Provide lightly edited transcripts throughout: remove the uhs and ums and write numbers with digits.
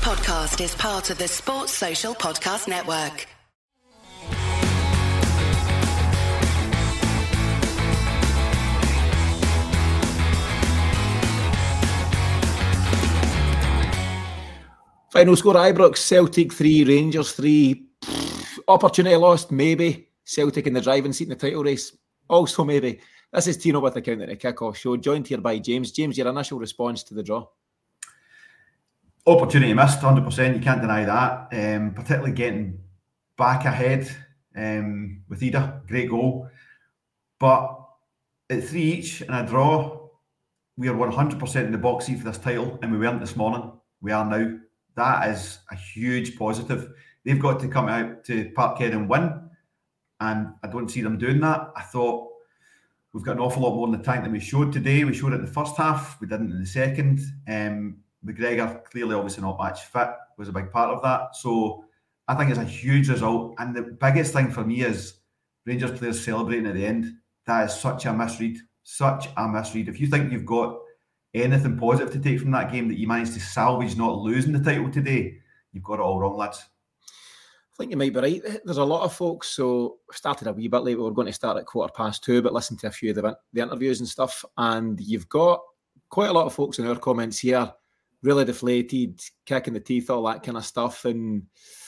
podcast is part of the Sports Social Podcast Network. Final score, Ibrox, Celtic 3, Rangers 3. Opportunity lost, maybe. Celtic in the driving seat in the title race, also maybe. This is Tino with the Count at the Kickoff Show, joined here by James. James, your initial response to the draw? Opportunity missed, 100%. You can't deny that. Particularly getting back ahead with Ida. Great goal. But at 3 each in a draw, we are 100% in the box seat for this title, and we weren't this morning. We are now. That is a huge positive. They've got to come out to Parkhead and win, and I don't see them doing that. I thought we've got an awful lot more in the tank than we showed today. We showed it in the first half. We didn't in the second. McGregor, clearly obviously not match fit, was a big part of that. So I think it's a huge result. And the biggest thing for me is Rangers players celebrating at the end. That is such a misread. Such a misread. If you think you've got anything positive to take from that game, that you managed to salvage not losing the title today, you've got it all wrong, lads. I think you might be right. There's a lot of folks, so we started a wee bit late. We were going to start at 2:15, but listen to a few of the interviews and stuff. And you've got quite a lot of folks in our comments here, really deflated, kicking the teeth, all that kind of stuff. And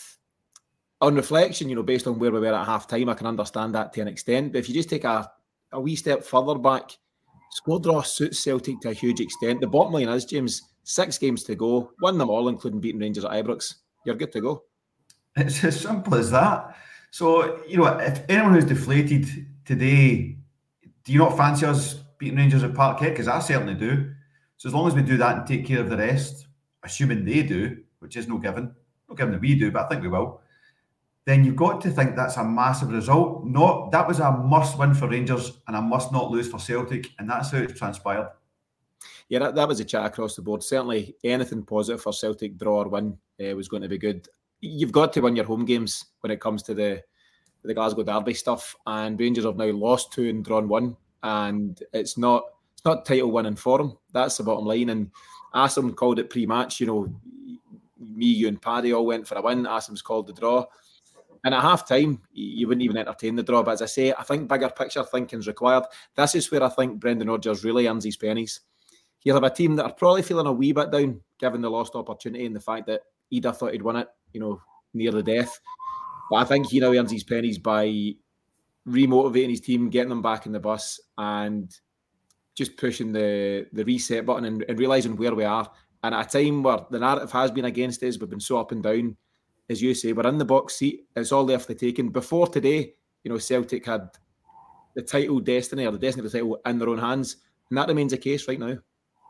on reflection, based on where we were at half time, I can understand that to an extent. But if you just take a wee step further back, squad draw suits Celtic to a huge extent. The bottom line is, James, 6 games to go, win them all, including beating Rangers at Ibrox. You're good to go. It's as simple as that. So, if anyone who's deflated today, do you not fancy us beating Rangers at Parkhead? Because I certainly do. So as long as we do that and take care of the rest, assuming they do, which is no given that we do, but I think we will, then you've got to think that's a massive result. That was a must-win for Rangers and a must-not lose for Celtic, and that's how it's transpired. Yeah, that was a chat across the board. Certainly anything positive for Celtic, draw or win, was going to be good. You've got to win your home games when it comes to the Glasgow Derby stuff, and Rangers have now lost 2 and drawn 1, and it's not title winning for them. That's the bottom line. And Asim called it pre-match. Me, you and Paddy all went for a win. Asim's called the draw. And at half-time, you wouldn't even entertain the draw. But as I say, I think bigger picture thinking's required. This is where I think Brendan Rodgers really earns his pennies. He'll have a team that are probably feeling a wee bit down, given the lost opportunity and the fact that Ida thought he'd won it, near the death. But I think he now earns his pennies by remotivating his team, getting them back in the bus, and just pushing the reset button and realising where we are. And at a time where the narrative has been against us, we've been so up and down, as you say, we're in the box seat. It's all there for the taking. Before today, Celtic had the title destiny, or the destiny of the title, in their own hands. And that remains the case right now.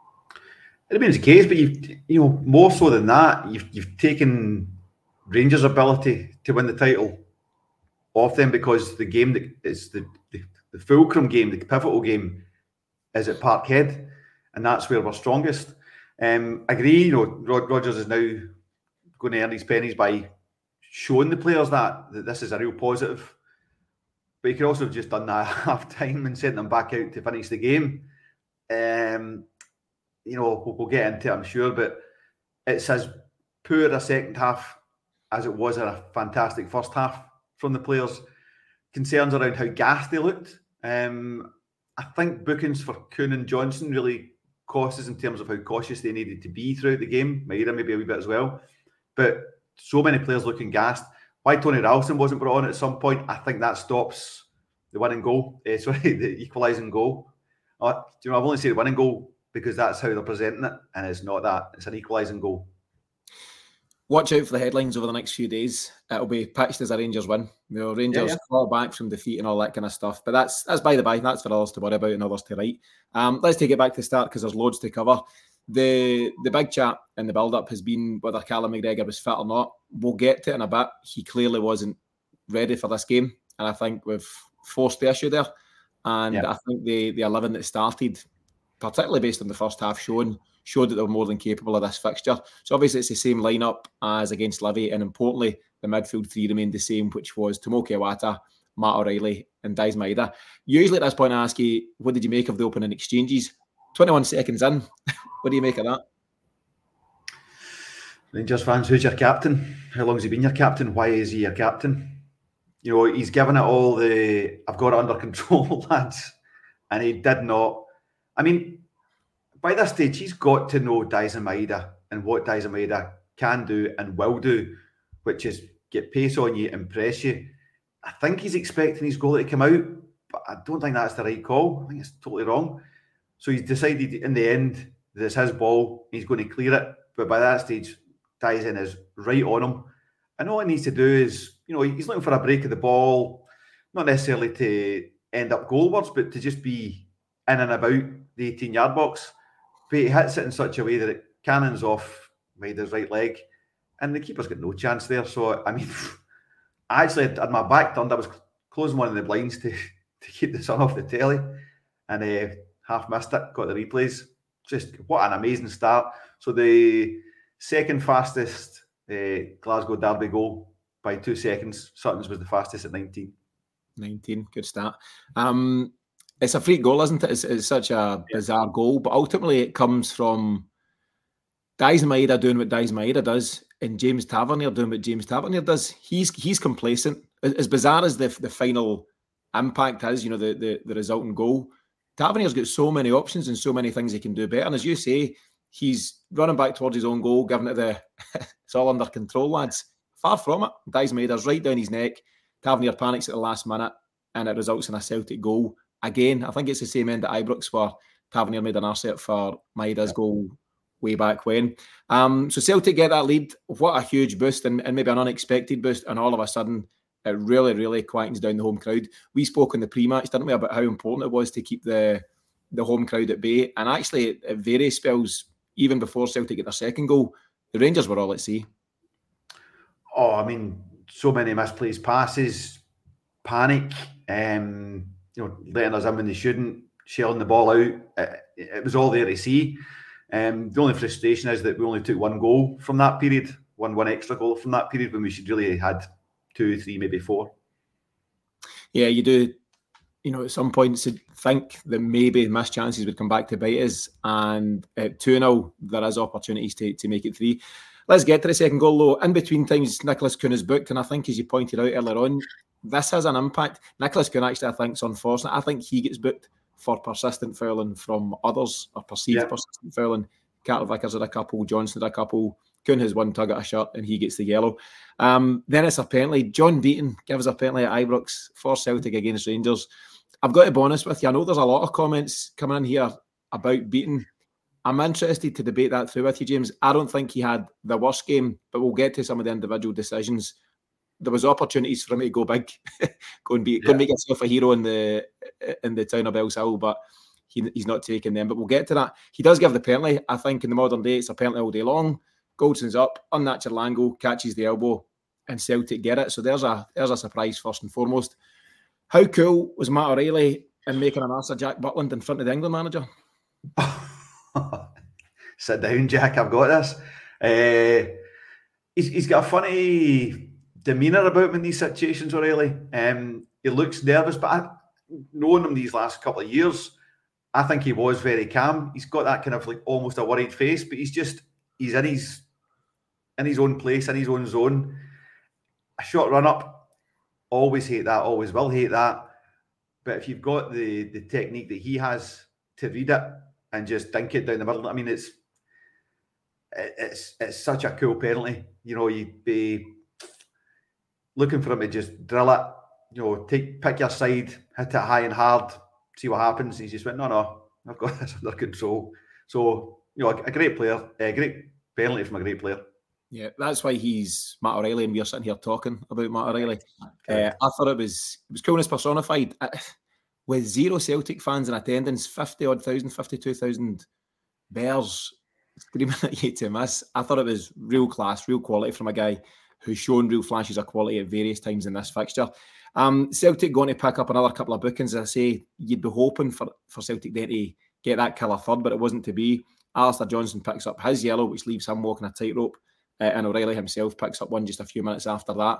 It remains the case, but you've more so than that, you've taken Rangers' ability to win the title off them, because the game that is the fulcrum game, the pivotal game, is at Parkhead, and that's where we're strongest. Agree, Rodgers is now going to earn his pennies by showing the players that this is a real positive. But he could also have just done that at half time and sent them back out to finish the game. We'll get into it, I'm sure, but it's as poor a second half as it was a fantastic first half from the players. Concerns around how gassed they looked. I think bookings for Kuhn and Johnson really cost us in terms of how cautious they needed to be throughout the game. Maeda maybe a wee bit as well. But so many players looking gassed. Why Tony Ralston wasn't brought on at some point, I think that stops the winning goal. The equalising goal. I've only said winning goal because that's how they're presenting it, and it's not that. It's an equalising goal. Watch out for the headlines over the next few days. It'll be pitched as a Rangers win. Rangers claw back from defeat and all that kind of stuff. But that's by the by. That's for others to worry about and others to write. Let's take it back to the start, because there's loads to cover. The big chat in the build-up has been whether Callum McGregor was fit or not. We'll get to it in a bit. He clearly wasn't ready for this game, and I think we've forced the issue there. And I think the 11 that started, particularly based on the first half, showed that they were more than capable of this fixture. So obviously it's the same lineup as against Livy, and importantly, the midfield 3 remained the same, which was Tomoki Iwata, Matt O'Reilly and Daizen Maeda. Usually at this point I ask you, what did you make of the opening exchanges? 21 seconds in, what do you make of that? Rangers fans, who's your captain? How long has he been your captain? Why is he your captain? You know, he's given it all the I've got it under control, lads. And he did not. I mean, by this stage, he's got to know Daizen Maeda and what Daizen Maeda can do and will do, which is get pace on you, impress you. I think he's expecting his goalie to come out, but I don't think that's the right call. I think it's totally wrong. So he's decided in the end that it's his ball, he's going to clear it. But by that stage, Daizen is right on him. And all he needs to do is, you know, he's looking for a break of the ball, not necessarily to end up goalwards, but to just be in and about the 18-yard box. But he hits it in such a way that it cannons off Maeda's right leg, and the keeper's got no chance there. So, I mean, I actually had my back turned. I was closing one of the blinds to keep the sun off the telly, and half missed it, got the replays. Just what an amazing start. So the second fastest Glasgow Derby goal by 2 seconds. Sutton's was the fastest at 19. 19, good start. It's a freak goal, isn't it? It's such a bizarre goal, but ultimately it comes from Daizen Maeda doing what Daizen Maeda does, and James Tavernier doing what James Tavernier does. He's complacent. As bizarre as the final impact is, you know, the resulting goal, Tavernier's got so many options and so many things he can do better. And as you say, he's running back towards his own goal, giving it it's all under control, lads. Far from it. Daizen Maeda's right down his neck. Tavernier panics at the last minute, and it results in a Celtic goal. Again, I think it's the same end at Ibrox where Tavernier made an arse for Maeda's goal way back when. So Celtic get that lead. What a huge boost, and maybe an unexpected boost, and all of a sudden it really, really quietens down the home crowd. We spoke in the pre-match, didn't we, about how important it was to keep the home crowd at bay. And actually, at various spells, even before Celtic get their second goal, the Rangers were all at sea. Oh, I mean, so many misplaced passes, panic, letting us in when they shouldn't, shelling the ball out. It was all there to see. The only frustration is that we only took one goal from that period, one extra goal from that period, when we should really have had 2, 3, maybe 4. Yeah, you do. You know, at some points, think that maybe missed chances would come back to bite us. And at 2-0, there is opportunities to make it 3. Let's get to the second goal, though. In between times, Nicholas Kuhn is booked. And I think, as you pointed out earlier on, this has an impact. Nicholas Kuhn, actually, I think, is unfortunate. I think he gets booked for persistent fouling from others, or perceived persistent fouling. Carter Vickers had a couple, Johnson had a couple. Kuhn has one tug at a shirt and he gets the yellow. Then it's a penalty. John Beaton gives a penalty at Ibrox for Celtic against Rangers. I've got to be honest with you, I know there's a lot of comments coming in here about Beaton. I'm interested to debate that through with you, James. I don't think he had the worst game, but we'll get to some of the individual decisions. There was opportunities for him to go big, go and make himself a hero in the town of Bellshill, but he's not taking them. But we'll get to that. He does give the penalty. I think in the modern day, it's a penalty all day long. Goldson's up, unnatural angle, catches the elbow, and Celtic get it. So there's a surprise first and foremost. How cool was Matt O'Reilly in making an arse of Jack Butland in front of the England manager? Sit down, Jack. I've got this. He's got a funny demeanour about him in these situations, O'Reilly. He looks nervous, but knowing him these last couple of years, I think he was very calm. He's got that kind of like almost a worried face, but he's in his own place, in his own zone. A short run up, always hate that, always will hate that. But if you've got the technique that he has to read it and just dink it down the middle, I mean, it's such a cool penalty. You know, you'd be looking for him to just drill it, you know, pick your side, hit it high and hard, see what happens. He just went, no, I've got this under control. So, you know, a great player, a great penalty from a great player. Yeah, that's why he's Matt O'Reilly, and we're sitting here talking about Matt O'Reilly. I thought it was coolness personified. With 0 Celtic fans in attendance, 52,000 bears screaming at you to miss. I thought it was real class, real quality from a guy who's shown real flashes of quality at various times in this fixture. Celtic going to pick up another couple of bookings. As I say, you'd be hoping for Celtic then to get that killer third, but it wasn't to be. Alistair Johnson picks up his yellow, which leaves him walking a tightrope, and O'Reilly himself picks up one just a few minutes after that.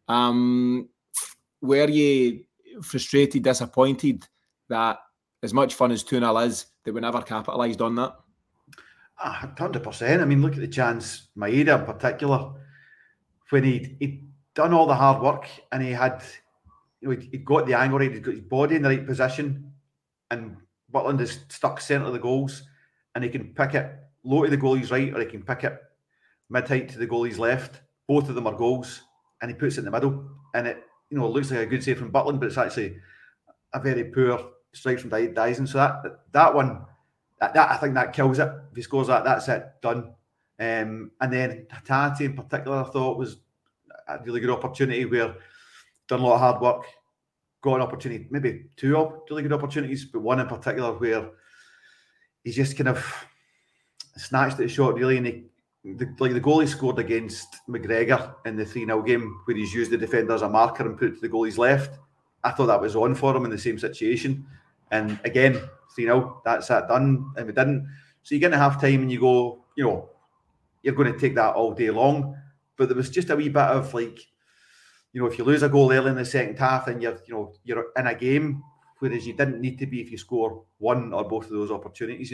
Were you frustrated, disappointed that as much fun as 2-0 is, that we never capitalised on that? 100%. I mean, look at the chance Maeda in particular, when he'd done all the hard work and he had, he'd got the angle right, he'd got his body in the right position, and Butland is stuck centre of the goals, and he can pick it low to the goalie's right, or he can pick it mid-height to the goalie's left. Both of them are goals, and he puts it in the middle, and it looks like a good save from Butland, but it's actually a very poor strike from Dyson. So that one, that I think that kills it. If he scores that, that's it, done. And then Hatate in particular, I thought was a really good opportunity where done a lot of hard work, got an opportunity, maybe two really good opportunities, but one in particular where he's just kind of snatched at the shot really, and the goalie scored against McGregor in the 3-0 game where he's used the defender as a marker and put it to the goalie's left. I thought that was on for him in the same situation. And again, 3-0, that's that done. And we didn't. So you get into half time and you go, you're going to take that all day long. But there was just a wee bit of if you lose a goal early in the second half and you're in a game, whereas you didn't need to be if you score one or both of those opportunities,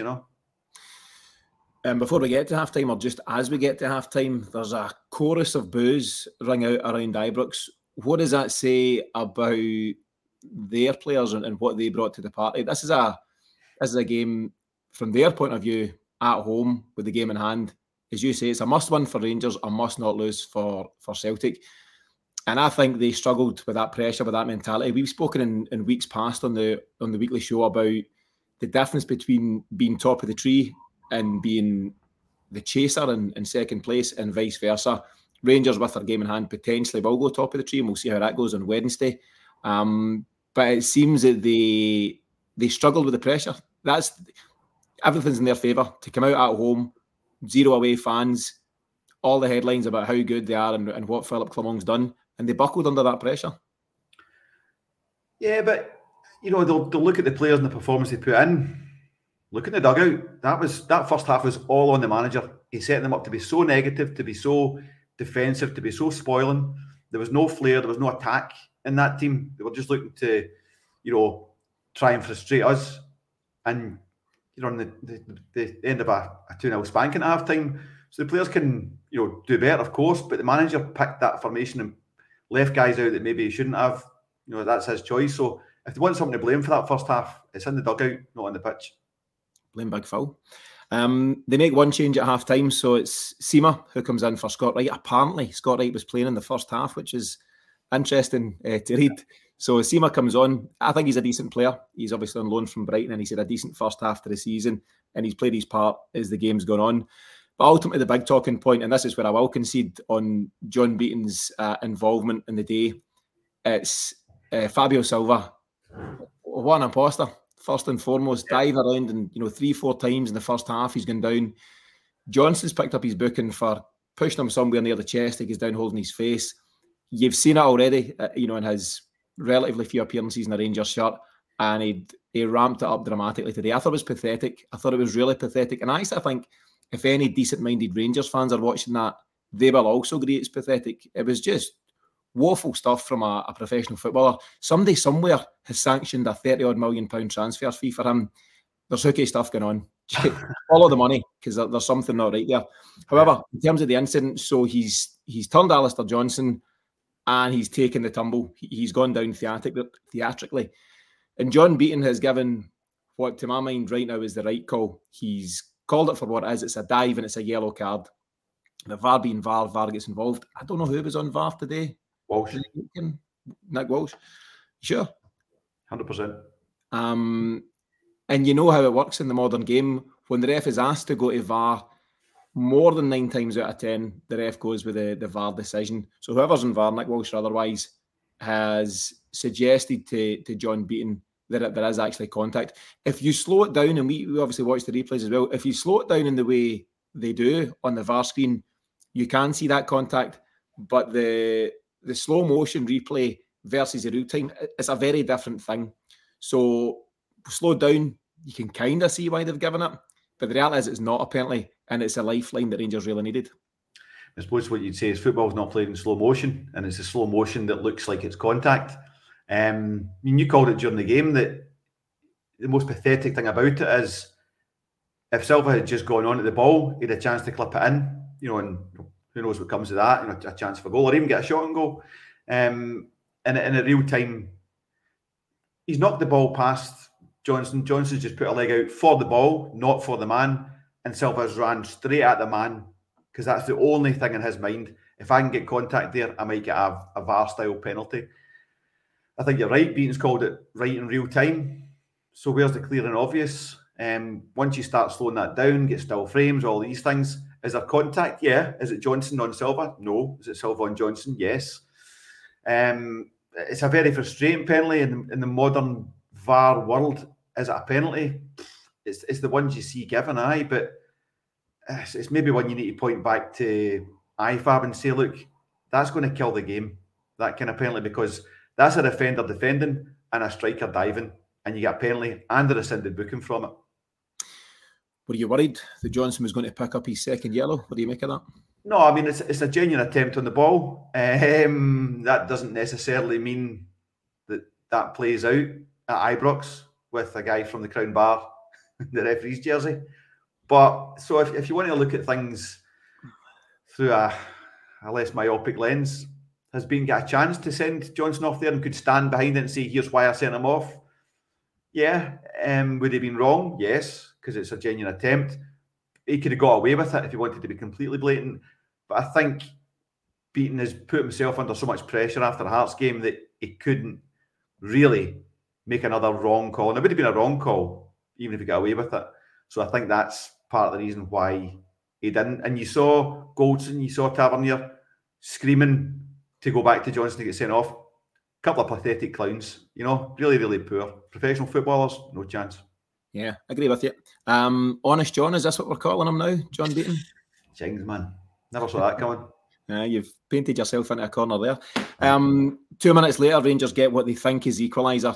Before we get to half-time, or just as we get to half-time, there's a chorus of boos ring out around Ibrox. What does that say about their players and what they brought to the party? This is a game, from their point of view, at home with the game in hand. As you say, it's a must-win for Rangers, a must-not-lose for Celtic. And I think they struggled with that pressure, with that mentality. We've spoken in weeks past on the weekly show about the difference between being top of the tree and being the chaser in second place, and vice versa. Rangers, with their game in hand, potentially will go top of the tree, and we'll see how that goes on Wednesday. But it seems that they struggled with the pressure. Everything's in their favour. To come out at home, 0 away fans, all the headlines about how good they are and what Philip Clement's done, and they buckled under that pressure. Yeah, but they'll look at the players and the performance they put in. Look at the dugout. That first half was all on the manager. He set them up to be so negative, to be so defensive, to be so spoiling. There was no flair, there was no attack in that team. They were just looking to, try and frustrate us. And on the end of a 2-0 spanking at half time, so the players can do better, of course. But the manager picked that formation and left guys out that maybe he shouldn't have. That's his choice. So if they want something to blame for that first half, it's in the dugout, not on the pitch. Blame Big Phil. They make one change at half time, so it's Sima who comes in for Scott Wright. Apparently, Scott Wright was playing in the first half, which is interesting to read. So Sima comes on. I think he's a decent player. He's obviously on loan from Brighton, and he's had a decent first half to the season, and he's played his part as the game's gone on. But ultimately, the big talking point, and this is where I will concede on John Beaton's involvement in the day, it's Fabio Silva. What an imposter. First and foremost, diving around and 3-4 times in the first half, he's gone down. Johnson's picked up his booking for pushing him somewhere near the chest. He goes down holding his face. You've seen it already, in his relatively few appearances in a Rangers shirt, and he ramped it up dramatically today. I thought it was pathetic. I thought it was really pathetic. And actually, I think if any decent-minded Rangers fans are watching that, they will also agree it's pathetic. It was just woeful stuff from a professional footballer. Somebody somewhere has sanctioned a £30-odd million transfer fee for him. There's hooky stuff going on. Follow the money, because there's something not right there. However, in terms of the incident, so he's turned Alistair Johnson and he's taken the tumble. He's gone down theatrically. And John Beaton has given what, to my mind, right now is the right call. He's called it for what it is. It's a dive and it's a yellow card. The VAR being VAR gets involved. I don't know who was on VAR today. Walsh. Nick Walsh. Sure. 100%. And you know how it works in the modern game. When the ref is asked to go to VAR, more than 9 times out of 10, the ref goes with the VAR decision. So whoever's in VAR, Nick Walsh or otherwise, has suggested to John Beaton that there is actually contact. If you slow it down, and we obviously watch the replays as well, if you slow it down in the way they do on the VAR screen, you can see that contact. But the slow motion replay versus the real time, it's a very different thing. So slow down, you can kind of see why they've given it, but the reality is it's not, apparently, and it's a lifeline that Rangers really needed. I suppose what you'd say is football's not played in slow motion, and it's the slow motion that looks like it's contact. You called it during the game that the most pathetic thing about it is if Silva had just gone on to the ball, he'd had a chance to clip it in, and who knows what comes of that, a chance for a goal or even get a shot and goal. And in a real time, he's knocked the ball past Johnson. Johnson's just put a leg out for the ball, not for the man. And Silva's ran straight at the man because that's the only thing in his mind. If I can get contact there, I might get a VAR-style penalty. I think you're right. Beaton's called it right in real time. So where's the clear and obvious? Once you start slowing that down, get still frames, all these things, is there contact? Yeah. Is it Johnson on Silva? No. Is it Silva on Johnson? Yes. It's a very frustrating penalty in the modern VAR world. Is it a penalty? It's the ones you see given, but it's maybe one you need to point back to IFAB and say, look, that's going to kill the game, that kind of penalty, because that's a defender defending and a striker diving, and you get a penalty and a rescinded booking from it. Were you worried that Johnson was going to pick up his second yellow? What do you make of that? No, I mean, it's a genuine attempt on the ball. That doesn't necessarily mean that plays out at Ibrox with a guy from the Crown Bar in the referee's jersey. But so if you want to look at things through a less myopic lens, has Beaton got a chance to send Johnson off there and could stand behind it and say, here's why I sent him off? Yeah. Would he have been wrong? Yes, because it's a genuine attempt. He could have got away with it if he wanted to be completely blatant. But I think Beaton has put himself under so much pressure after the Hearts game that he couldn't really make another wrong call. And it would have been a wrong call, even if he got away with it. So I think that's part of the reason why he didn't. And you saw Goldson, you saw Tavernier screaming to go back to Johnson to get sent off. A couple of pathetic clowns, really, really poor. Professional footballers, no chance. Yeah, I agree with you. Honest John, is this what we're calling him now? John Beaton? Jings, man. Never saw that coming. You've painted yourself into a corner there. 2 minutes later, Rangers get what they think is the equaliser.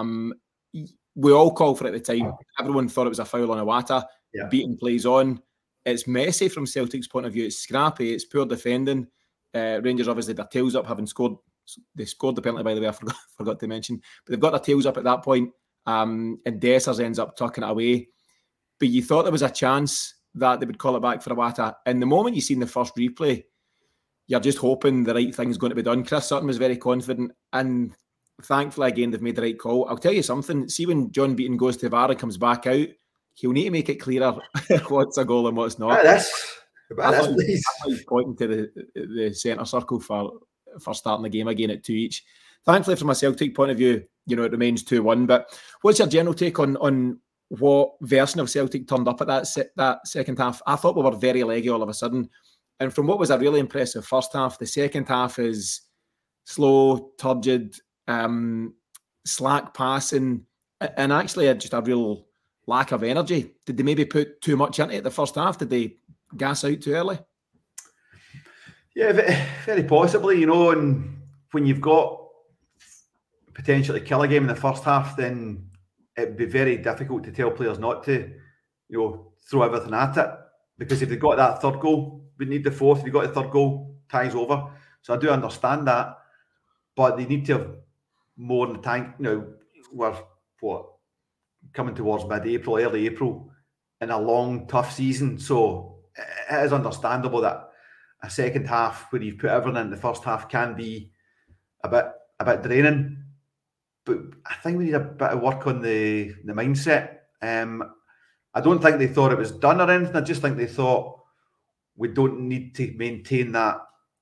We all called for it at the time. Everyone thought it was a foul on Iwata. Yeah. Beaton plays on. It's messy from Celtic's point of view. It's scrappy. It's poor defending. Rangers obviously their tails up, having scored. They scored the penalty, by the way. I forgot to mention. But they've got their tails up at that point. And Dessers ends up tucking it away. But you thought there was a chance that they would call it back for Iwata. And the moment you seen the first replay, you're just hoping the right thing's going to be done. Chris Sutton was very confident. And thankfully, again, they've made the right call. I'll tell you something. See, when John Beaton goes to VAR and comes back out, he'll need to make it clearer what's a goal and what's not. That's pointing to the centre circle for starting the game again at 2 each. Thankfully, from a Celtic point of view, it remains 2-1. But what's your general take on what version of Celtic turned up at that second half? I thought we were very leggy all of a sudden. And from what was a really impressive first half, the second half is slow, turgid, slack passing, and actually just a real lack of energy. Did they maybe put too much into it the first half? Did they gas out too early? Yeah, very possibly, and when you've got potential to kill a game in the first half, then it'd be very difficult to tell players not to, throw everything at it. Because if they got that third goal, we need the fourth. If they got the third goal, ties over. So I do understand that. But they need to have more in the tank. We're coming towards mid-April, early April, in a long, tough season. So it is understandable that a second half where you've put everything in the first half can be a bit draining. But I think we need a bit of work on the mindset. I don't think they thought it was done or anything. I just think they thought we don't need to maintain that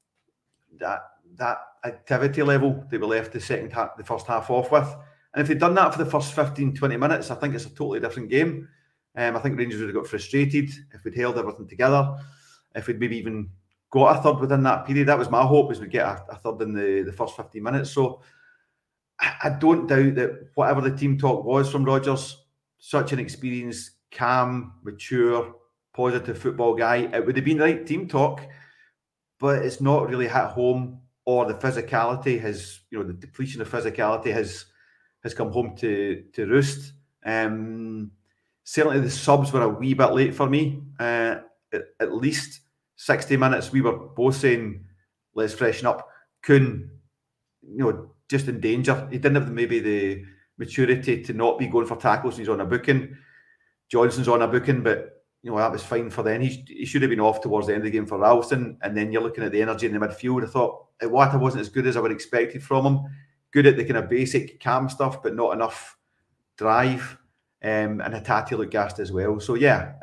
activity level that we left the first half off with. And if they'd done that for the first 15, 20 minutes, I think it's a totally different game. I think Rangers would have got frustrated if we'd held everything together, if we'd maybe even got a third within that period. That was my hope, is we'd get a third in the first 15 minutes. So I don't doubt that whatever the team talk was from Rodgers, such an experienced, calm, mature, positive football guy, it would have been the right team talk, but it's not really hit home, or the physicality has, the depletion of physicality has come home to roost. Certainly the subs were a wee bit late for me. At least 60 minutes, we were both saying, let's freshen up. Kuhn, just in danger. He didn't have maybe the maturity to not be going for tackles. He's on a booking. Johnson's on a booking, but that was fine for then. He should have been off towards the end of the game for Ralston, and then you're looking at the energy in the midfield. I thought Iwata wasn't as good as I would have expected from him. Good at the kind of basic calm stuff, but not enough drive. And Hatate looked gassed as well. So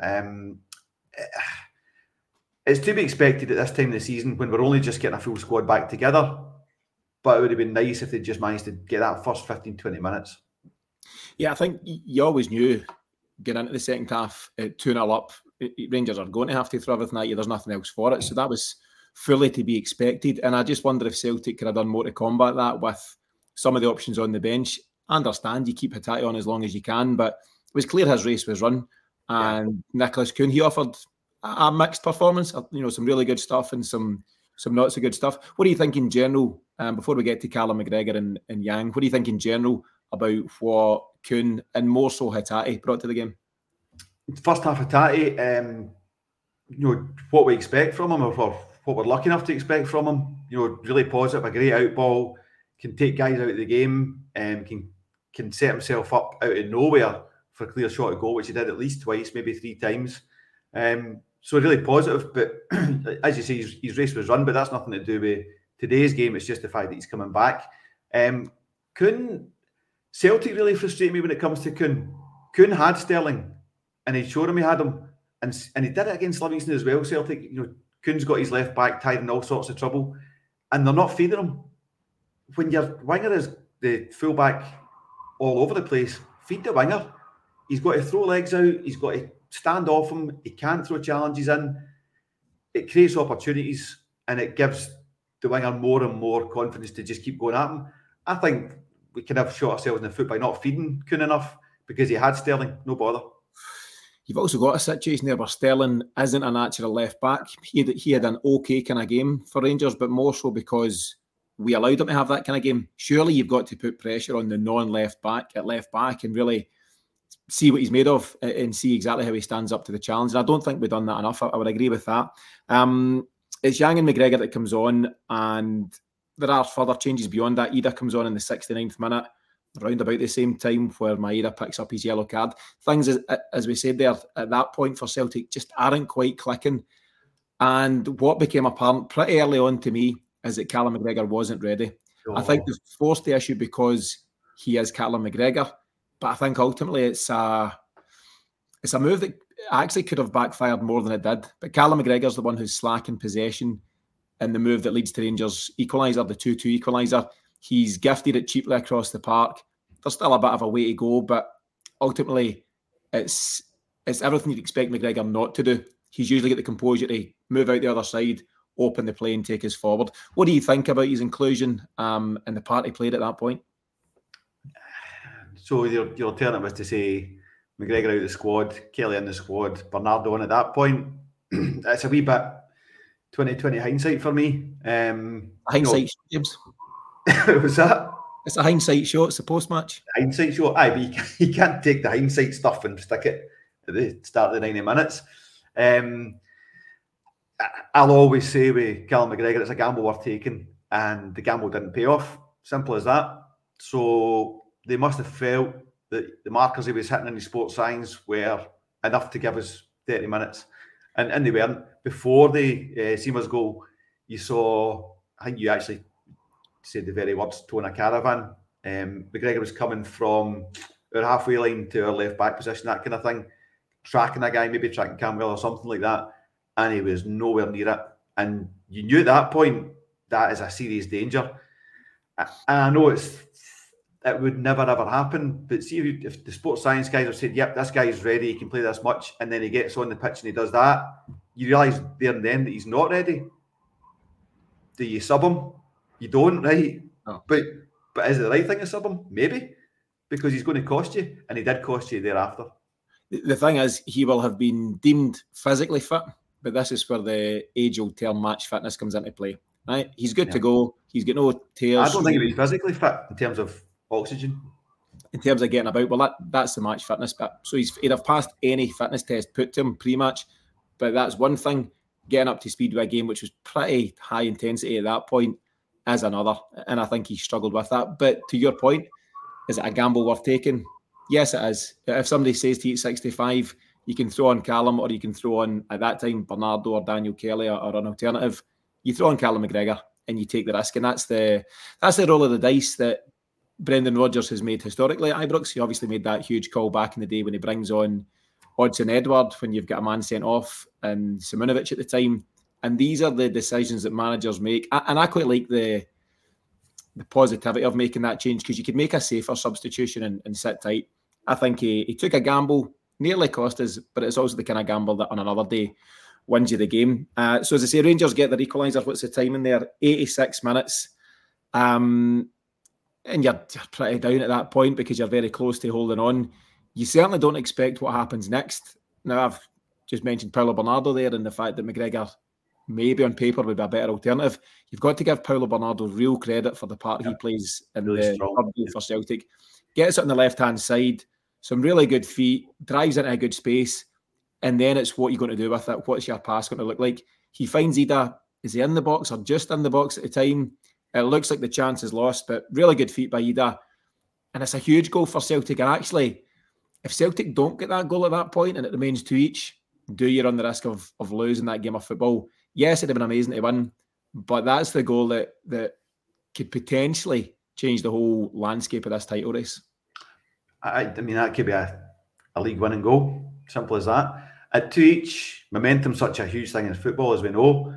it's to be expected at this time of the season when we're only just getting a full squad back together. But it would have been nice if they just managed to get that first 15, 20 minutes. Yeah, I think you always knew getting into the second half, 2-0 up, Rangers are going to have to throw everything at you. There's nothing else for it. So that was fully to be expected. And I just wonder if Celtic could have done more to combat that with some of the options on the bench. I understand you keep Hatate on as long as you can, but it was clear his race was run. And Nicholas Kuhn, he offered a mixed performance, some really good stuff and some not so good stuff. What do you think in general, before we get to Callum McGregor and Yang, what do you think in general about what Kuhn and more so Hatate brought to the game? First half Hatate, what we expect from him, or what we're lucky enough to expect from him, really positive, a great out ball, can take guys out of the game, can set himself up out of nowhere for a clear shot at goal, which he did at least twice, maybe 3 times. So really positive, but as you say, his race was run, but that's nothing to do with today's game. It's just the fact that he's coming back. Celtic really frustrate me when it comes to Kuhn. Kuhn had Sterling, and he showed him he had him, and he did it against Livingston as well. Celtic, Kuhn's got his left back tied in all sorts of trouble, and they're not feeding him. When your winger is the fullback all over the place, feed the winger. He's got to throw legs out. He's got to stand off him. He can't throw challenges in. It creates opportunities, and it gives the winger more and more confidence to just keep going at him. I think we could have shot ourselves in the foot by not feeding Kuhn enough because he had Sterling, no bother. You've also got a situation there where Sterling isn't a natural left back. He had an okay kind of game for Rangers, but more so because we allowed him to have that kind of game. Surely you've got to put pressure on the non-left back at left back and really see what he's made of and see exactly how he stands up to the challenge. And I don't think we've done that enough. I would agree with that. It's Yang and McGregor that comes on, and there are further changes beyond that. Ida comes on in the 69th minute, around about the same time where Maeda picks up his yellow card. Things, as we said there, at that point for Celtic just aren't quite clicking. And what became apparent pretty early on to me is that Callum McGregor wasn't ready. I think they've forced the issue because he is Callum McGregor, but I think ultimately it's a move that actually could have backfired more than it did. But Callum McGregor's the one who's slack in possession in the move that leads to Rangers' equaliser, the 2-2 equaliser. He's gifted it cheaply across the park. There's still a bit of a way to go, but ultimately it's everything you'd expect McGregor not to do. He's usually got the composure to move out the other side, open the play and take us forward. What do you think about his inclusion and the part he played at that point? So your alternative was to say McGregor out of the squad, Kelly in the squad, Bernardo on at that point. It's a wee bit 2020 hindsight for me. Hindsight, James. Was that? It's a hindsight show. It's a post-match. Hindsight show. Aye, but you can't take the hindsight stuff and stick it at the start of the 90 minutes. I'll always say with Callum McGregor, it's a gamble worth taking, and the gamble didn't pay off. Simple as that. So they must have felt that the markers he was hitting in his sports science were enough to give us 30 minutes. And they weren't. Before the Seamers goal, you saw, I think you actually said the very words, towing a caravan. McGregor was coming from our halfway line to our left back position, that kind of thing, tracking a guy, maybe tracking Campbell or something like that, and he was nowhere near it. And you knew at that point that is a serious danger. And I know it would never ever happen, but see if the sports science guys have said, yep, this guy's ready, he can play this much, and then he gets on the pitch and he does that, you realise there and then that he's not ready. Do you sub him? You don't, right? No. But is it the right thing to sub him? Maybe, because he's going to cost you, and he did cost you thereafter. The thing is, he will have been deemed physically fit, but this is where the age-old term match fitness comes into play. Right? He's good to go. He's got no tears. I don't think he was physically fit in terms of oxygen. In terms of getting about, well, that's the match fitness bit. So he'd have passed any fitness test put to him pre-match, but that's one thing. Getting up to speed with a game which was pretty high intensity at that point is another, and I think he struggled with that. But to your point, is it a gamble worth taking? Yes, it is. If somebody says to you at 65, You can throw on Callum, or you can throw on, at that time, Bernardo or Daniel Kelly, or an alternative. You throw on Callum McGregor and you take the risk. And that's the roll of the dice that Brendan Rodgers has made historically at Ibrox. He obviously made that huge call back in the day when he brings on Odsonne Edouard, when you've got a man sent off, and Simunovic at the time. And these are the decisions that managers make. And I quite like the positivity of making that change, because you could make a safer substitution and sit tight. I think he took a gamble, nearly cost us, but it's also the kind of gamble that on another day wins you the game. So as I say, Rangers get their equaliser. What's the time in there? 86 minutes. And you're pretty down at that point because you're very close to holding on. You certainly don't expect what happens next. Now, I've just mentioned Paulo Bernardo there, and the fact that McGregor maybe on paper would be a better alternative. You've got to give Paulo Bernardo real credit for the part he plays in the third game for Celtic. Gets it on the left-hand side, some really good feet, drives into a good space, and then it's what you're going to do with it. What's your pass going to look like? He finds Ida. Is he in the box or just in the box at the time? It looks like the chance is lost, but really good feet by Ida. And it's a huge goal for Celtic. And actually, if Celtic don't get that goal at that point and it remains 2 each, do you run the risk of losing that game of football? Yes, it'd have been amazing to win, but that's the goal that could potentially change the whole landscape of this title race. I mean, that could be a league winning goal. Simple as that. At 2 each, momentum's such a huge thing in football, as we know.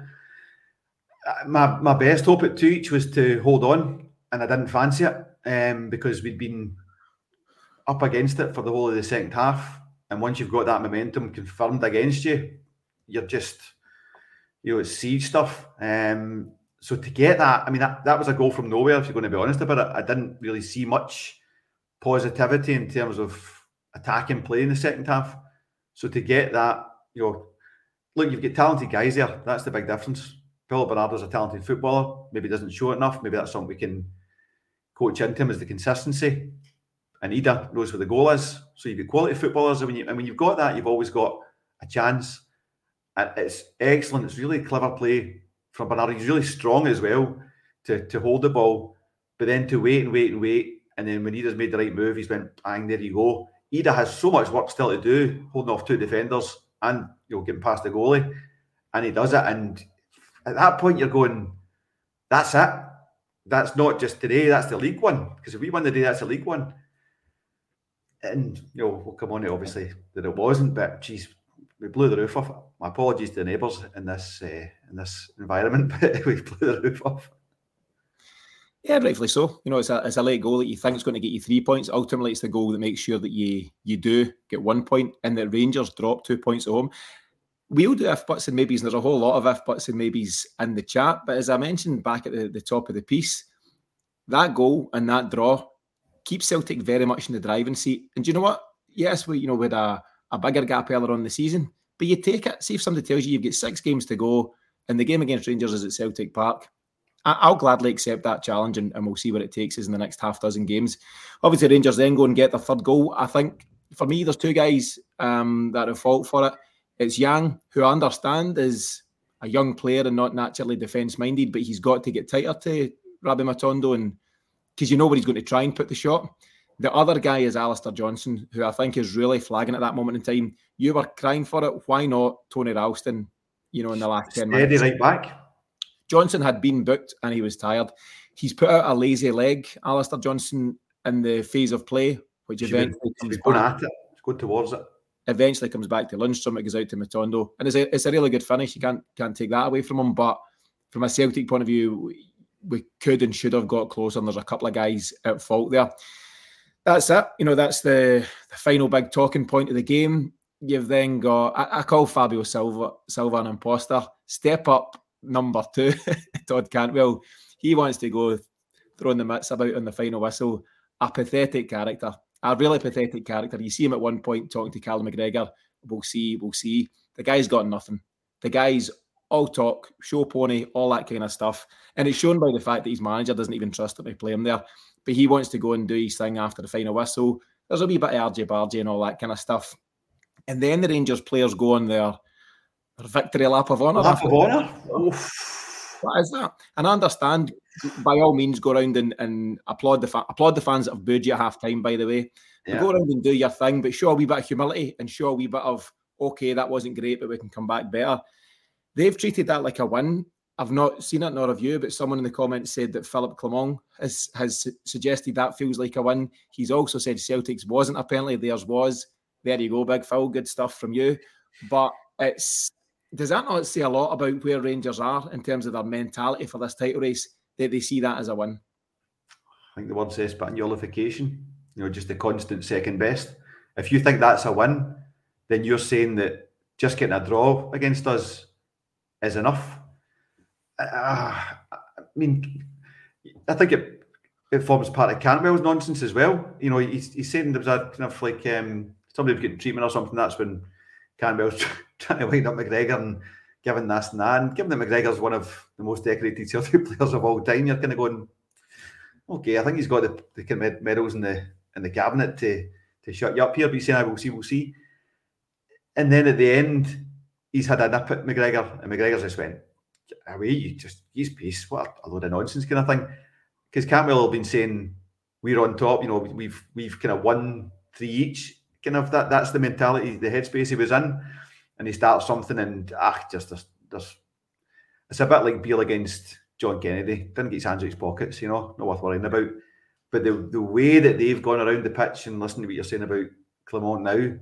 My best hope at 2 each was to hold on, and I didn't fancy it because we'd been up against it for the whole of the second half. And once you've got that momentum confirmed against you, you're just, it's siege stuff. So to get that, I mean, that was a goal from nowhere, if you're going to be honest about it. I didn't really see much positivity in terms of attacking play in the second half. So to get that, look, you've got talented guys there. That's the big difference. Paulo Bernardo's a talented footballer. Maybe doesn't show it enough. Maybe that's something we can coach into him, is the consistency. And Ida knows where the goal is. So you've got quality footballers. And when you've got that, you've always got a chance. And it's excellent. It's really clever play from Bernardo. He's really strong as well to hold the ball, but then to wait. And then when Ida's made the right move, he's went, bang, there you go. Ida has so much work still to do, holding off 2 defenders and getting past the goalie. And he does it. And at that point, you're going, that's it. That's not just today, that's the League One. Because if we win the day, that's the League One. And, we'll come on to obviously that it wasn't, but geez, we blew the roof off it. My apologies to the neighbours in this environment, but we blew the roof off. Yeah, rightfully so. It's a late goal that you think is going to get you 3 points. Ultimately, it's the goal that makes sure that you do get 1 point, and that Rangers drop 2 points at home. We'll do if buts and maybes, and there's a whole lot of if buts and maybes in the chat. But as I mentioned back at the top of the piece, that goal and that draw keeps Celtic very much in the driving seat. And do you know what? Yes, we had a bigger gap earlier on in the season, but you take it. See if somebody tells you've got 6 games to go, and the game against Rangers is at Celtic Park. I'll gladly accept that challenge, and we'll see what it takes us in the next half dozen games. Obviously, Rangers then go and get their third goal. I think, for me, there's 2 guys that are at fault for it. It's Yang, who I understand is a young player and not naturally defence-minded, but he's got to get tighter to Rabbi Matondo, and because you know where he's going to try and put the shot. The other guy is Alistair Johnston, who I think is really flagging at that moment in time. You were crying for it. Why not Tony Ralston, in the last 10 minutes? Steady right back. Johnson had been booked and he was tired. He's put out a lazy leg, Alistair Johnston, in the phase of play, which eventually comes back. It's going towards it. Eventually comes back to Lundstrom. It goes out to Matondo. And it's a really good finish. You can't take that away from him. But from a Celtic point of view, we could and should have got closer, and there's a couple of guys at fault there. That's it. That's the final big talking point of the game. You've then got, I call Fabio Silva an imposter. Step up number 2, Todd Cantwell. He wants to go throwing the mitts about on the final whistle. A pathetic character. A really pathetic character. You see him at one point talking to Callum McGregor. We'll see. The guy's got nothing. The guy's all talk, show pony, all that kind of stuff. And it's shown by the fact that his manager doesn't even trust him to play him there. But he wants to go and do his thing after the final whistle. There's a wee bit of argy-bargy and all that kind of stuff. And then the Rangers players go on their victory lap of honour. Lap of honour? What is that? And I understand by all means, go around and applaud the fans that have booed you at half time, by the way. Yeah. Go around and do your thing, but show a wee bit of humility and show a wee bit of, okay, that wasn't great, but we can come back better. They've treated that like a win. I've not seen it nor have you, but someone in the comments said that Philippe Clement has suggested that feels like a win. He's also said Celtic's wasn't, apparently theirs was. There you go, Big Phil, good stuff from you. But does that not say a lot about where Rangers are in terms of their mentality for this title race, that they see that as a win? I think the word says Spaniolification, just the constant second best. If you think that's a win, then you're saying that just getting a draw against us is enough. I think it forms part of Cantwell's nonsense as well. He's saying there was a kind of like somebody was getting treatment or something. That's when Cantwell's trying to wind up McGregor and giving this and that. And given that McGregor's one of the most decorated Celtic players of all time, you're kind of going, okay, I think he's got the kind of medals in the cabinet to shut you up here. But he's saying, we'll see. And then at the end, he's had a nip at McGregor, and McGregor just went, away, use peace. What a load of nonsense kind of thing. Because Cantwell have been saying we're on top, we've kind of won 3 each. Kind of that's the mentality, the headspace he was in. And he starts something and there's it's a bit like Beale against John Kennedy. Didn't get his hands out his pockets, not worth worrying about. But the way that they've gone around the pitch and listening to what you're saying about Clement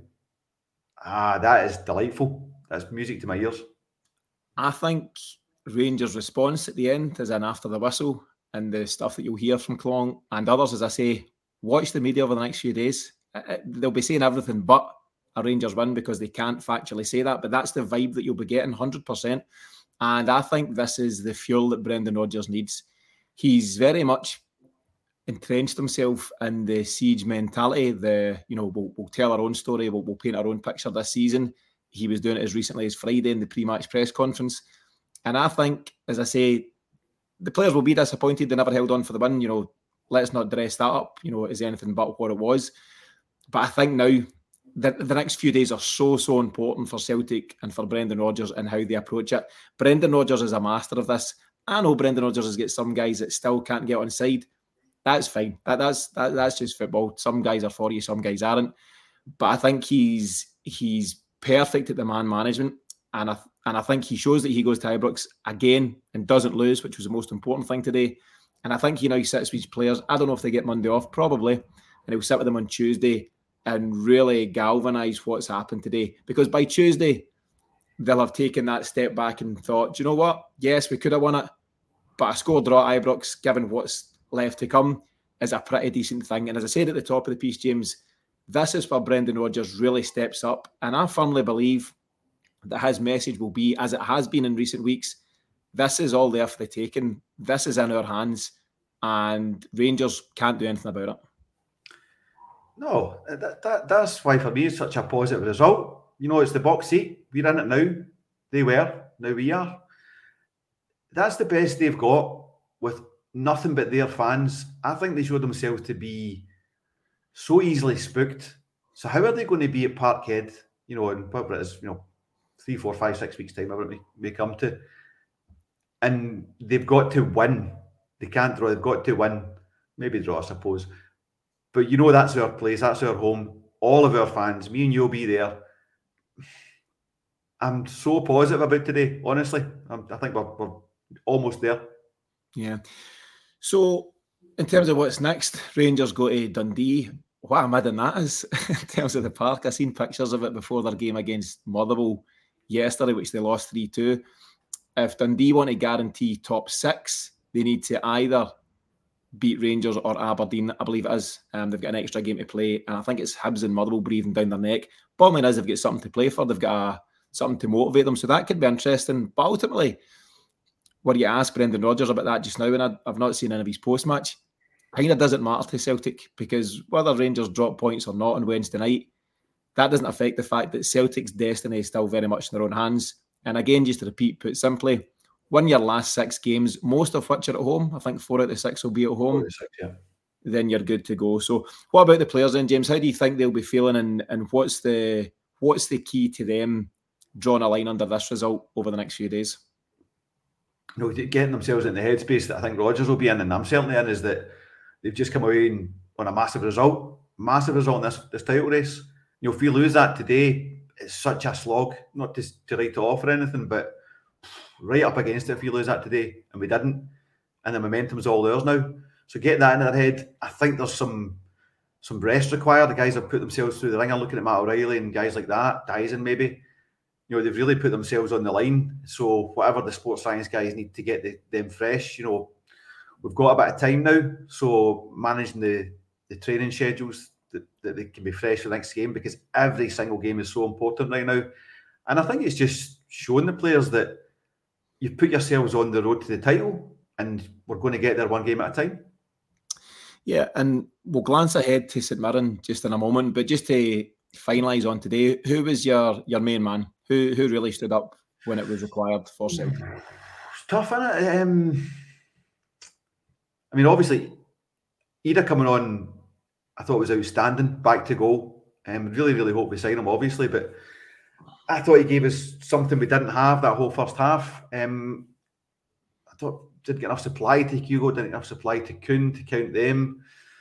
now, that is delightful. That's music to my ears. I think Rangers' response at the end, as in after the whistle, and the stuff that you'll hear from Clement and others, as I say, watch the media over the next few days. They'll be saying everything but a Rangers win because they can't factually say that, but that's the vibe that you'll be getting 100%. And I think this is the fuel that Brendan Rodgers needs. He's very much entrenched himself in the siege mentality. We'll tell our own story, we'll paint our own picture this season. He was doing it as recently as Friday in the pre-match press conference. And I think, as I say, the players will be disappointed they never held on for the win. Let's not dress that up, as anything but what it was. But I think now the next few days are so important for Celtic and for Brendan Rodgers and how they approach it. Brendan Rodgers is a master of this. I know Brendan Rodgers has got some guys that still can't get on side. That's fine. That's just football. Some guys are for you, some guys aren't. But I think he's perfect at the man management. And I think he shows that he goes to Ibrox again and doesn't lose, which was the most important thing today. And I think he now sits with his players. I don't know if they get Monday off, probably. And he'll sit with them on Tuesday and really galvanise what's happened today. Because by Tuesday, they'll have taken that step back and thought, do you know what? Yes, we could have won it. But a score draw at Ibrox, given what's left to come, is a pretty decent thing. And as I said at the top of the piece, James, this is where Brendan Rodgers really steps up. And I firmly believe that his message will be, as it has been in recent weeks, this is all there for the taking. This is in our hands. And Rangers can't do anything about it. No, that's why for me it's such a positive result. It's the box seat. We're in it now. They were. Now we are. That's the best they've got with nothing but their fans. I think they showed themselves to be so easily spooked. So how are they going to be at Parkhead, in whatever it is, 3, 4, 5, 6 weeks' time, whatever it may come to. And they've got to win. They can't draw. They've got to win. Maybe draw, I suppose. But that's our place. That's our home. All of our fans, me and you will be there. I'm so positive about today, honestly. I think we're almost there. Yeah. So, in terms of what's next, Rangers go to Dundee. What a madden that is in terms of the park. I seen pictures of it before their game against Motherwell yesterday, which they lost 3-2. If Dundee want to guarantee top 6, they need to either beat Rangers or Aberdeen, I believe it is. They've got an extra game to play, and I think it's Hibs and Motherwell breathing down their neck. Bottom line is they've got something to play for. They've got something to motivate them, so that could be interesting. But ultimately, what do you ask Brendan Rodgers about that just now? And I've not seen any of his post-match. I think it doesn't matter to Celtic, because whether Rangers drop points or not on Wednesday night, that doesn't affect the fact that Celtic's destiny is still very much in their own hands. And again, just to repeat, put simply, win your last 6 games, most of which are at home. I think 4 out of 6 will be at home. 4 out of 6, yeah. Then you're good to go. So what about the players then, James? How do you think they'll be feeling, and what's the key to them drawing a line under this result over the next few days? getting themselves in the headspace that I think Rodgers will be in, and I'm certainly in, is that they've just come away on a massive result in this title race. If we lose that today, it's such a slog, not to write it off or anything, but right up against it if we lose that today, and we didn't, and the momentum's all theirs now. So get that in their head. I think there's some rest required. The guys have put themselves through the ringer, looking at Matt O'Reilly and guys like that, Dyson maybe. They've really put themselves on the line. So whatever the sports science guys need to get them fresh, we've got a bit of time now. So managing the training schedules that they can be fresh for the next game, because every single game is so important right now. And I think it's just showing the players that you've put yourselves on the road to the title, and we're going to get there one game at a time. Yeah, and we'll glance ahead to St Mirren just in a moment, but just to finalise on today, who was your main man? Who really stood up when it was required for Celtic? It's tough, isn't it? Obviously, Idah coming on, I thought was outstanding, back to goal. Really, really hope we sign him, obviously, but I thought he gave us something we didn't have that whole first half. I thought didn't get enough supply to Hugo, didn't get enough supply to Kuhn to count them.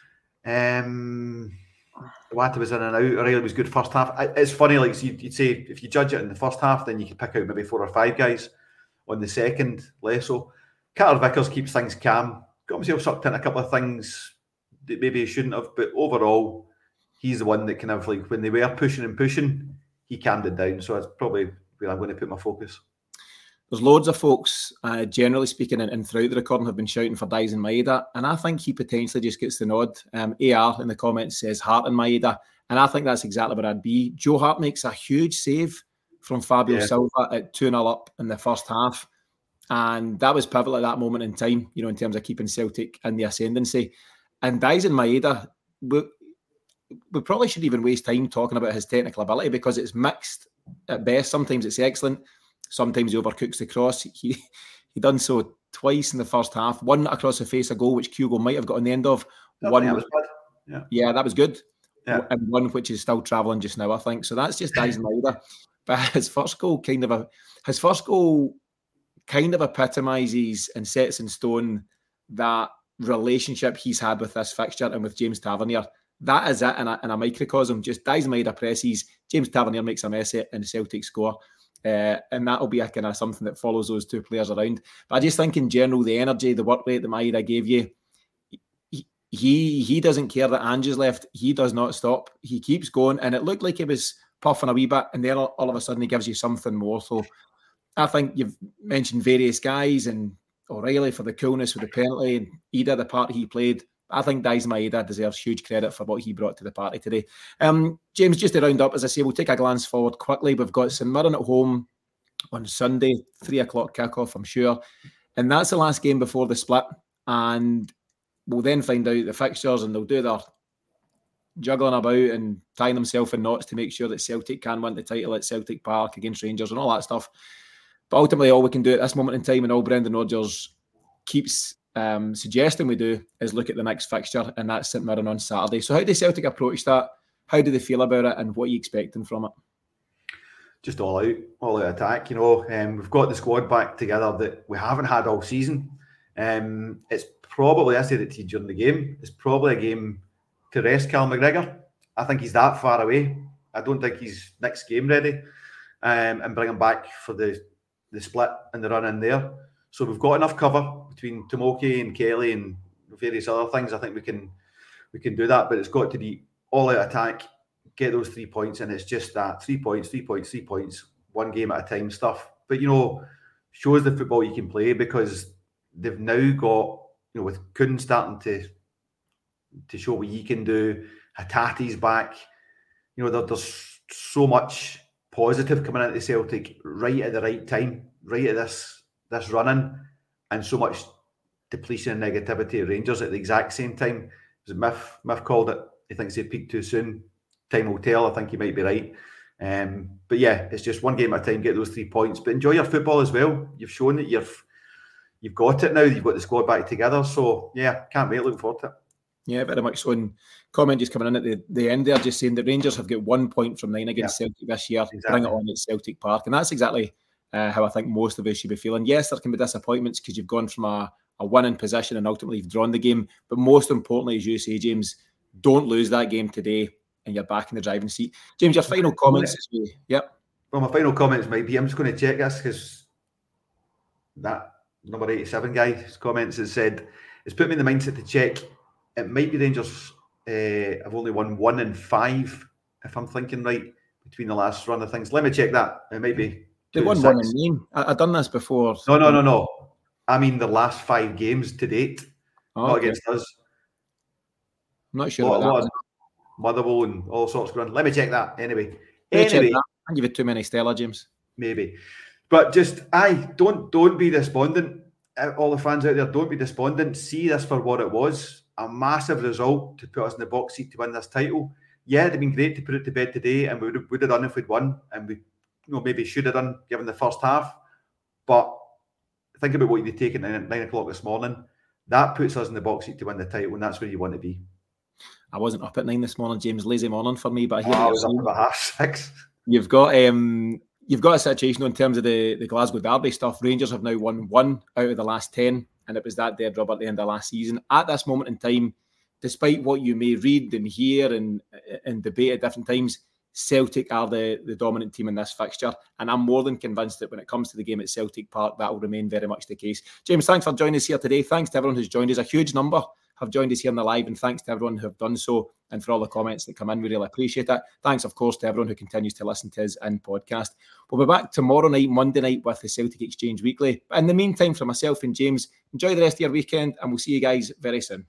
Wata was in and out. O'Reilly was good first half. It's funny, like you'd say, if you judge it in the first half, then you could pick out maybe 4 or 5 guys. On the second, less so. Carter Vickers keeps things calm. Got himself sucked in a couple of things that maybe he shouldn't have, but overall, he's the one that kind of, like, when they were pushing, he calmed it down. So that's probably where I'm going to put my focus. There's loads of folks, generally speaking, and throughout the recording have been shouting for Daizen Maeda, and I think he potentially just gets the nod. AR in the comments says Hart and Maeda, and I think that's exactly where I'd be. Joe Hart makes a huge save from Fabio Silva at 2-0 up in the first half, and that was pivotal at that moment in time, in terms of keeping Celtic in the ascendancy. And Daizen Maeda, we probably shouldn't even waste time talking about his technical ability, because it's mixed at best. Sometimes it's excellent. Sometimes he overcooks the cross. He done so twice in the first half. One across the face, a goal which Hugo might have got on the end of. That was bad. Yeah, that was good. Yeah. And one which is still travelling just now, I think. So that's just Daizen Maeda. But his first goal kind of epitomises and sets in stone that relationship he's had with this fixture and with James Tavernier. That is it in a microcosm. Just Daizen Maeda presses, James Tavernier makes a mess of it, and Celtic score. And that'll be a kind of something that follows those two players around. But I just think in general, the energy, the work rate that Maeda gave you, he doesn't care that Ange's left. He does not stop. He keeps going, and it looked like he was puffing a wee bit, and then all of a sudden he gives you something more. So I think you've mentioned various guys, and O'Reilly for the coolness with the penalty, and Idah, the part he played. I think Daizen Maeda deserves huge credit for what he brought to the party today. James, just to round up, as I say, we'll take a glance forward quickly. We've got St Mirren at home on Sunday, 3:00 kickoff, I'm sure. And that's the last game before the split. And we'll then find out the fixtures, and they'll do their juggling about and tying themselves in knots to make sure that Celtic can win the title at Celtic Park against Rangers and all that stuff. But ultimately, all we can do at this moment in time, and all Brendan Rodgers keeps suggesting we do, is look at the next fixture, and that's St Mirren on Saturday. So how do Celtic approach that? How do they feel about it, and what are you expecting from it? Just all out attack. We've got the squad back together that we haven't had all season. It's probably, I said it to you during the game, it's probably a game to rest Cal McGregor. I think he's that far away. I don't think he's next game ready, and bring him back for the split and the run in there. So we've got enough cover between Tomoki and Kelly and various other things. I think we can do that, but it's got to be all out attack, get those 3 points, and it's just that 3 points, 3 points, 3 points, one game at a time stuff. But shows the football you can play, because they've now got, with Kuhn starting to show what he can do, Hatati's back. There's so much positive coming into Celtic right at the right time, right at this run-in, and so much depletion and negativity at Rangers at the exact same time. As Miff called it, he thinks they peaked too soon. Time will tell. I think he might be right. But yeah, it's just one game at a time, get those 3 points, but enjoy your football as well. You've shown that you've got it now. You've got the squad back together. So yeah, can't wait. Looking forward to it. Yeah, very much so. And comment just coming in at the end there, just saying that Rangers have got 1 point from 9 against Celtic this year. Exactly. Bring it on at Celtic Park. And that's exactly how I think most of us should be feeling. Yes, there can be disappointments because you've gone from a winning position and ultimately you've drawn the game. But most importantly, as you say, James, don't lose that game today and you're back in the driving seat. James, your final comments as well. Yep. Well, my final comments might be, I'm just going to check this because that number 87 guy's comments has said, it's put me in the mindset to check. It might be Rangers have only won 1 and 5, if I'm thinking right, between the last run of things. Let me check that. It might be. They won 1 in name. I've done this before. No. I mean the last 5 games to date, not against us. I'm not sure about that. Motherwell and all sorts going on. Let me check that. Anyway. I give it too many Stella, James. Maybe. But just, don't be despondent. All the fans out there, don't be despondent. See this for what it was. A massive result to put us in the box seat to win this title. Yeah, it'd have been great to put it to bed today, and we would have done if we'd won, and we maybe should have done given the first half. But think about what you'd taken at 9 o'clock this morning. That puts us in the box seat to win the title, and that's where you want to be. I wasn't up at 9 this morning, James. Lazy morning for me, but I was up about 6:30. You've got a situation in terms of the Glasgow Derby stuff. Rangers have now won 1 out of the last 10, and it was that dead rubber at the end of last season. At this moment in time, despite what you may read and hear and debate at different times, Celtic are the dominant team in this fixture, and I'm more than convinced that when it comes to the game at Celtic Park, that will remain very much the case. James, thanks for joining us here today. Thanks to everyone who's joined us. A huge number have joined us here in the live, and thanks to everyone who have done so and for all the comments that come in. We really appreciate it. Thanks, of course, to everyone who continues to listen to us in podcast. We'll be back tomorrow night, Monday night, with the Celtic Exchange Weekly. But in the meantime, for myself and James, enjoy the rest of your weekend, and we'll see you guys very soon.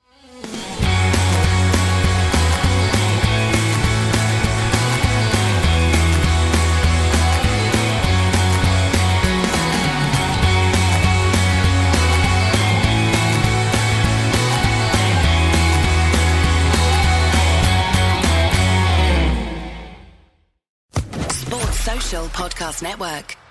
Podcast Network.